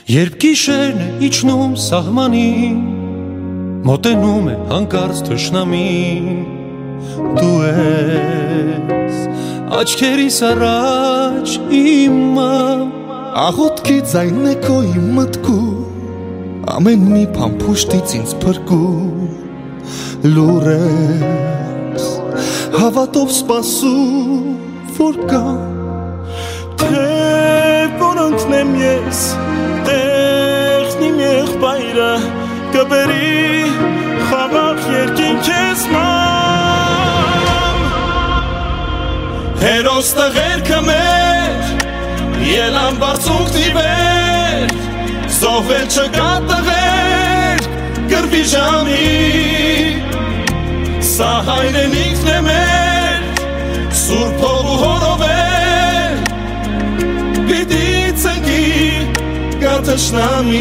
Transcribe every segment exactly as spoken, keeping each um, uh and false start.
Երբ գիշերն է իջնում սահմանին, մոտենում է հանկարծ թշնամին, դու ես աչքերիս առաջ իմը, աղոթքի ձայնն է քո իմ մտքում, ամեն մի բան փուշտից ինձ փրկում, լուր ես հավատով սպասում, որ գա, թե որ ընկնեմ ես տեղն իմ եղբայրը, կբերի խաղաղ երկինք ես ման, հերոս տղերքը մեր ելան բարձունքն ի վեր, զոհվել չկա տղեր կռվի ժամի, սա հայրենիքն է մեր սուրբ հող ու հորովել, պիտի ծնկի գա թշնամի։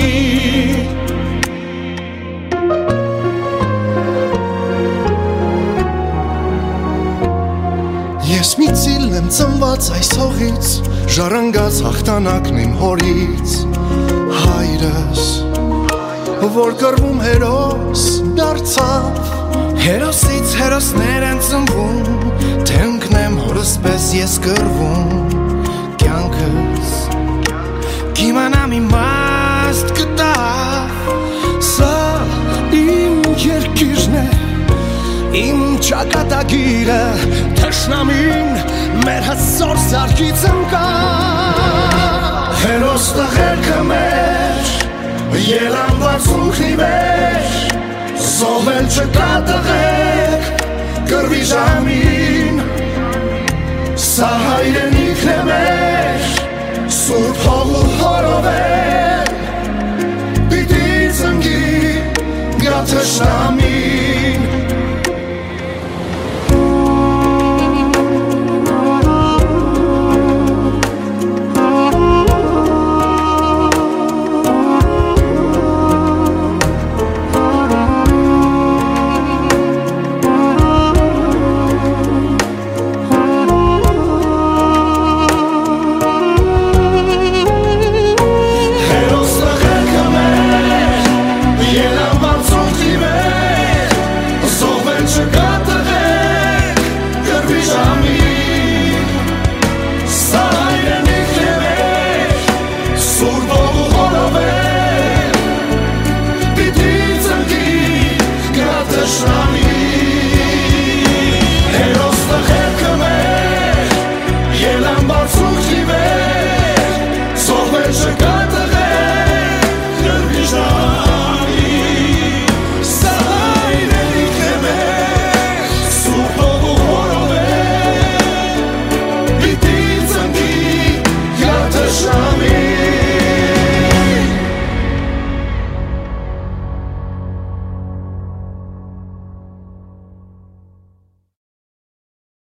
Ես մի ծիլն եմ ծնված այս հողից, ժառանգած հաղթանակն իմ հորից, հայրս, որ կռվում հերոս դարձավ, հերոսից հերոսներ են ծնվում, թե ընկնեմ հորս պես ես կռվում, կյանքս կիմանամ իմաստ գտավ, սա իմ երկիրն է, իմ ճակատագիրը, թշնամին մեր հզոր սարքից ընկավ, հերոս տղերքը մեր ելան բարձունքն ի վեր, զոհվել չկա տղեր կռվի ժամին, սա հայրենիքն է մեր սուրբ հող ու հորովել, պիտի ծնկի գա թշնամի։